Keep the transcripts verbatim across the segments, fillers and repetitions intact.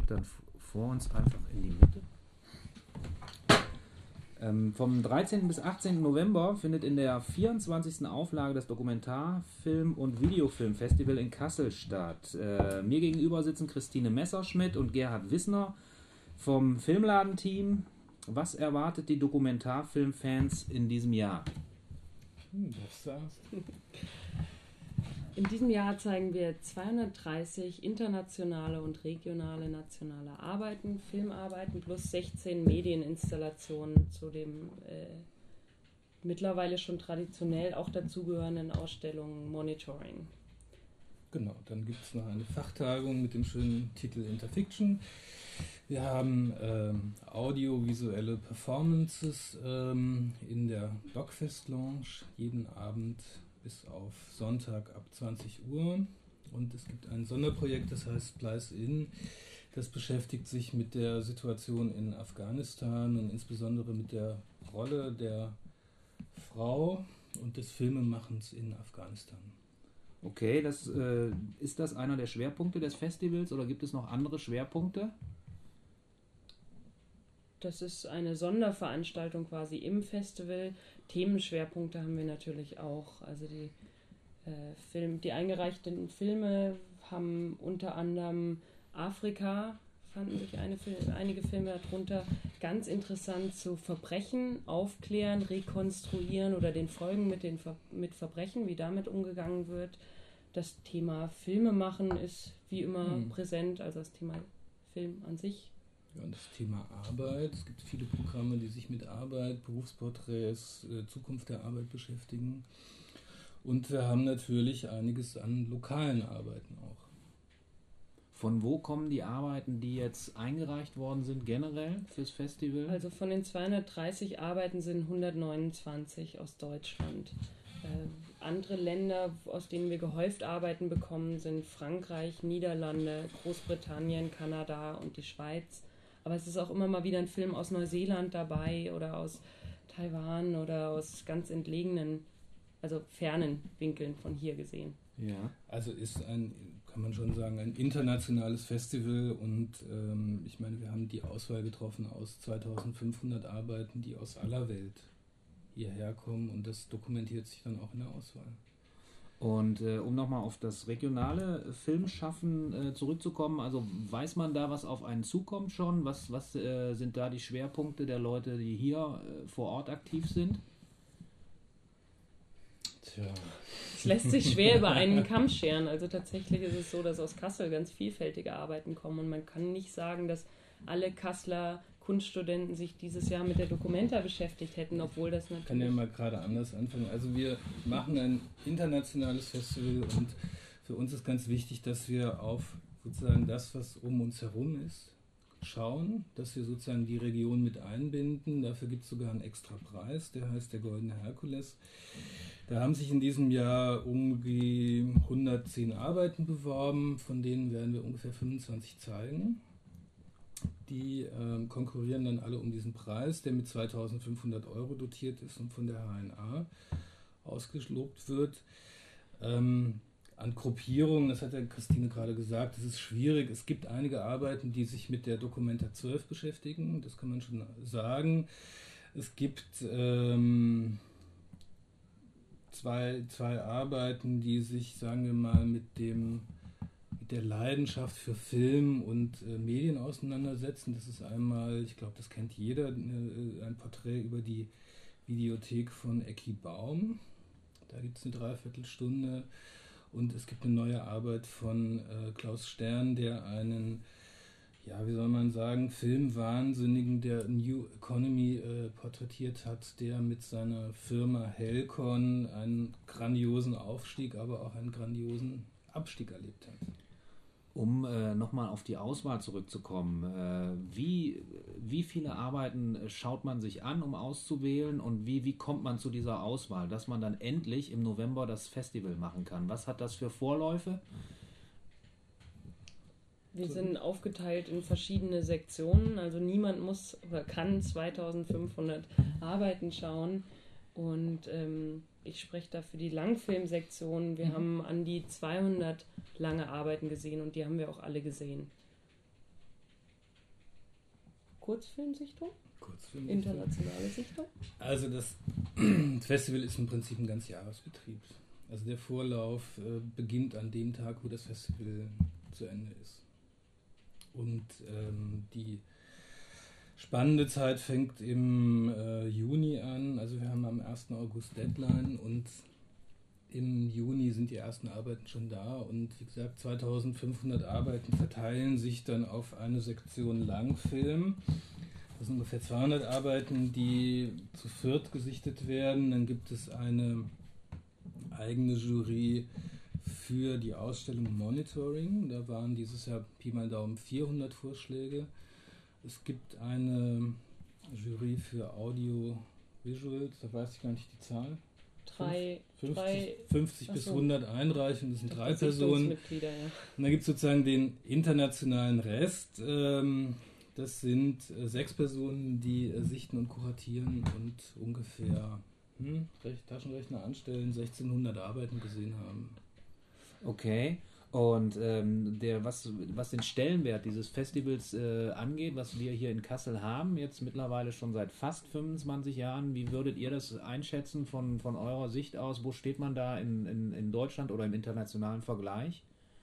direkt dann vor uns einfach in die Mitte. Ähm, vom dreizehnten bis achtzehnten November findet in der vierundzwanzigsten Auflage das Dokumentarfilm- und Videofilmfestival in Kassel statt. Äh, mir gegenüber sitzen Christine Messerschmidt und Gerhard Wissner vom Filmladenteam. Was erwartet die Dokumentarfilmfans in diesem Jahr? Hm, das sagst du. In diesem Jahr zeigen wir zweihundertdreißig internationale und regionale nationale Arbeiten, Filmarbeiten plus sechzehn Medieninstallationen zu dem äh, mittlerweile schon traditionell auch dazugehörenden Ausstellung Monitoring. Genau, dann gibt es noch eine Fachtagung mit dem schönen Titel Interfiction. Wir haben ähm, audiovisuelle Performances ähm, in der Dogfest Lounge jeden Abend bis auf Sonntag ab zwanzig Uhr. Und es gibt ein Sonderprojekt, das heißt Splice In. Das beschäftigt sich mit der Situation in Afghanistan und insbesondere mit der Rolle der Frau und des Filmemachens in Afghanistan. Okay, das, äh, ist das einer der Schwerpunkte des Festivals oder gibt es noch andere Schwerpunkte? Das ist eine Sonderveranstaltung quasi im Festival. Themenschwerpunkte haben wir natürlich auch. Also die, äh, Film, die eingereichten Filme haben unter anderem Afrika, fanden sich eine, einige Filme darunter. Ganz interessant zu Verbrechen, aufklären, rekonstruieren oder den Folgen mit, den Ver- mit Verbrechen, wie damit umgegangen wird. Das Thema Filme machen ist wie immer mhm. präsent, also das Thema Film an sich. Ja, und das Thema Arbeit. Es gibt viele Programme, die sich mit Arbeit, Berufsporträts, äh, Zukunft der Arbeit beschäftigen. Und wir haben natürlich einiges an lokalen Arbeiten auch. Von wo kommen die Arbeiten, die jetzt eingereicht worden sind, generell fürs Festival? Also von den zweihundertdreißig Arbeiten sind hundertneunundzwanzig aus Deutschland. Äh, andere Länder, aus denen wir gehäuft Arbeiten bekommen, sind Frankreich, Niederlande, Großbritannien, Kanada und die Schweiz. Aber es ist auch immer mal wieder ein Film aus Neuseeland dabei oder aus Taiwan oder aus ganz entlegenen, also fernen Winkeln von hier gesehen. Ja. Also ist ein, kann man schon sagen, ein internationales Festival und ähm, ich meine, wir haben die Auswahl getroffen aus zweitausendfünfhundert Arbeiten, die aus aller Welt hierher kommen und das dokumentiert sich dann auch in der Auswahl. Und äh, um nochmal auf das regionale Filmschaffen äh, zurückzukommen, also weiß man da, was auf einen zukommt schon? Was, was äh, sind da die Schwerpunkte der Leute, die hier äh, vor Ort aktiv sind? Tja. Es lässt sich schwer über einen Kamm scheren. Also tatsächlich ist es so, dass aus Kassel ganz vielfältige Arbeiten kommen und man kann nicht sagen, dass alle Kasseler Kunststudenten sich dieses Jahr mit der Documenta beschäftigt hätten, obwohl das natürlich... Ich kann ja mal gerade anders anfangen. Also wir machen ein internationales Festival und für uns ist ganz wichtig, dass wir auf sozusagen das, was um uns herum ist, schauen, dass wir sozusagen die Region mit einbinden. Dafür gibt es sogar einen extra Preis, der heißt der Goldene Herkules. Da haben sich in diesem Jahr um die hundertzehn Arbeiten beworben, von denen werden wir ungefähr fünfundzwanzig zeigen. Die äh, konkurrieren dann alle um diesen Preis, der mit zweitausendfünfhundert Euro dotiert ist und von der H N A ausgelobt wird. Ähm, an Gruppierungen, das hat ja Christine gerade gesagt, es ist schwierig. Es gibt einige Arbeiten, die sich mit der Documenta zwölf beschäftigen, das kann man schon sagen. Es gibt ähm, zwei, zwei Arbeiten, die sich, sagen wir mal, mit dem der Leidenschaft für Film und äh, Medien auseinandersetzen. Das ist einmal, ich glaube, das kennt jeder, äh, ein Porträt über die Videothek von Ecki Baum. Da gibt es eine Dreiviertelstunde. Und es gibt eine neue Arbeit von äh, Klaus Stern, der einen, ja, wie soll man sagen, Filmwahnsinnigen der New Economy äh, porträtiert hat, der mit seiner Firma Helcon einen grandiosen Aufstieg, aber auch einen grandiosen Abstieg erlebt hat. Um äh, nochmal auf die Auswahl zurückzukommen, äh, wie, wie viele Arbeiten schaut man sich an, um auszuwählen und wie, wie kommt man zu dieser Auswahl, dass man dann endlich im November das Festival machen kann? Was hat das für Vorläufe? Wir sind aufgeteilt in verschiedene Sektionen, also niemand muss oder kann zweitausendfünfhundert Arbeiten schauen und ähm, ich spreche da für die Langfilmsektion. Wir mhm. haben an die zweihundert lange Arbeiten gesehen und die haben wir auch alle gesehen. Kurzfilmsichtung? Kurzfilmsichtung. Internationale Sichtung? Also das Festival ist im Prinzip ein Ganzjahresbetrieb. Also der Vorlauf äh, beginnt an dem Tag, wo das Festival zu Ende ist. Und ähm, die spannende Zeit fängt im äh, Juni an. Also wir haben am ersten August Deadline und im Juni sind die ersten Arbeiten schon da. Und wie gesagt, zweitausendfünfhundert Arbeiten verteilen sich dann auf eine Sektion Langfilm. Das sind ungefähr zweihundert Arbeiten, die zu viert gesichtet werden. Dann gibt es eine eigene Jury für die Ausstellung Monitoring. Da waren dieses Jahr Pi mal Daumen vierhundert Vorschläge. Es gibt eine Jury für Audio Visuals, da weiß ich gar nicht die Zahl. Drei, fünfzig, drei, fünfzig bis so. hundert Einreichungen, das sind drei Das Personen. Mitglieder, ja. Und dann gibt es sozusagen den internationalen Rest. Ähm, das sind äh, sechs Personen, die äh, sichten und kuratieren und ungefähr hm, Taschenrechner anstellen, sechzehnhundert Arbeiten gesehen haben. Okay. Und ähm, der, was, was den Stellenwert dieses Festivals äh, angeht, was wir hier in Kassel haben, jetzt mittlerweile schon seit fast fünfundzwanzig Jahren, wie würdet ihr das einschätzen von, von eurer Sicht aus? Wo steht man da in, in, in Deutschland oder im internationalen Vergleich?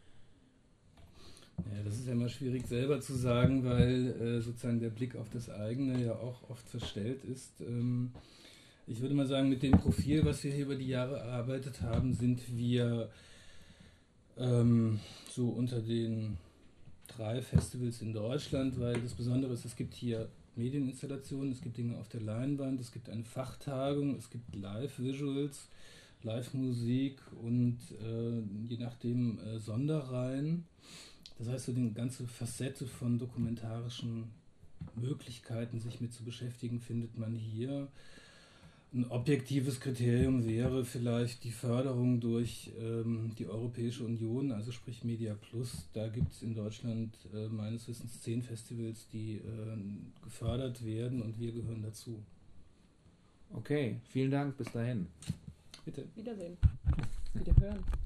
Ja, das ist ja immer schwierig selber zu sagen, weil äh, sozusagen der Blick auf das eigene ja auch oft verstellt ist. Ähm, ich würde mal sagen, mit dem Profil, was wir hier über die Jahre erarbeitet haben, sind wir ähm, so unter den drei Festivals in Deutschland, weil das Besondere ist, es gibt hier Medieninstallationen, es gibt Dinge auf der Leinwand, es gibt eine Fachtagung, es gibt Live-Visuals, Live-Musik und äh, je nachdem äh, Sonderreihen. Das heißt, so die ganze Facette von dokumentarischen Möglichkeiten, sich mit zu beschäftigen, findet man hier. Ein objektives Kriterium wäre vielleicht die Förderung durch ähm, die Europäische Union, also sprich Media Plus. Da gibt es in Deutschland äh, meines Wissens zehn Festivals, die äh, gefördert werden und wir gehören dazu. Okay, vielen Dank, bis dahin. Bitte. Wiedersehen. Wiederhören.